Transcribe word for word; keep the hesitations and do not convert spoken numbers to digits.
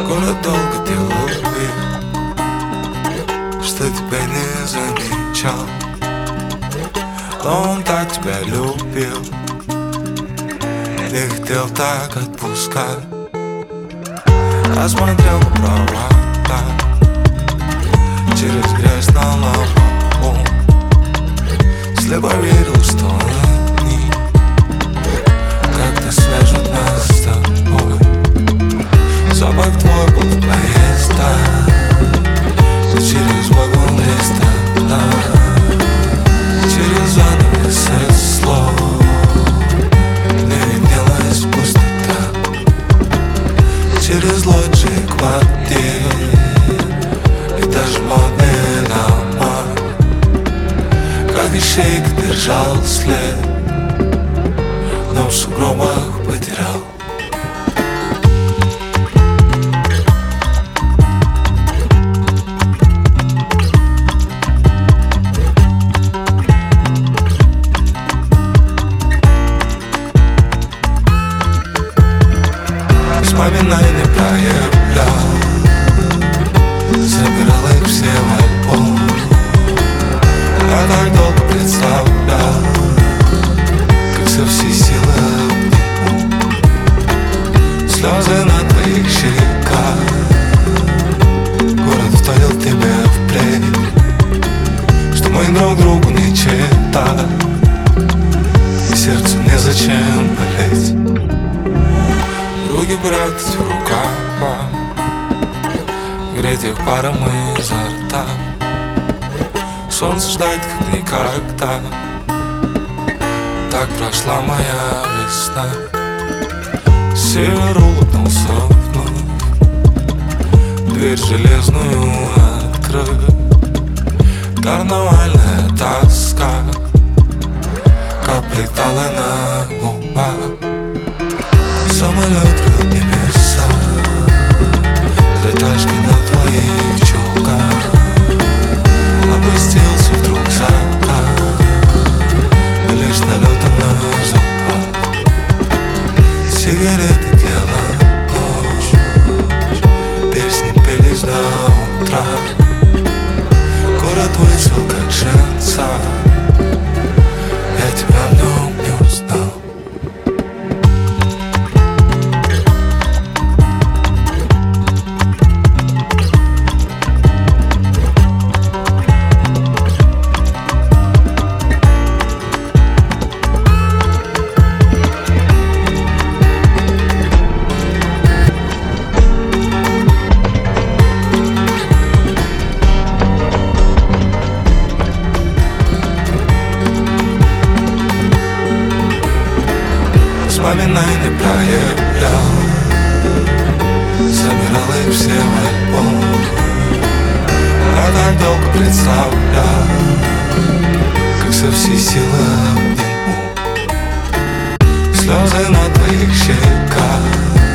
Город долго делал вид, что тебя не замечал, но он так тебя любил, не хотел так отпускать. Я смотрел на провода через грязь на лобовом, слепо верил, что они как-то свяжут нас с тобой. Запах твой был в поезда, через вагон ресторана, через занавес слов не виднелась пустота, через лоджии квартир и даже модные дома, как ищейка держал след, но в сугробах потерял. Вспоминания проявлял, собирал их все в альбом. Я так долго представлял, как со всей силы обниму слезы на твоих щеках. Город вторил тебе в плеть, что мы друг другу не чита, и сердцу незачем болеть. Руки прятать в рукава, греть их паром изо рта, солнце ждать как никогда. Так прошла моя весна. Север улыбнулся вновь, дверь железную открыл. Карнавальная тоска, капли тала на губах. Самолет в небеса, затяжки на твоих чулках. Опустился вдруг закат, лишь налетом на зубах. Сигареты делала ночь, песни пелись до утра. Город вышел как женца, я тебя в нем не узнал. Вспоминания проявлял, собирал их все в альбом. Я так долго представлял, как со всей силы обниму слезы на твоих щеках.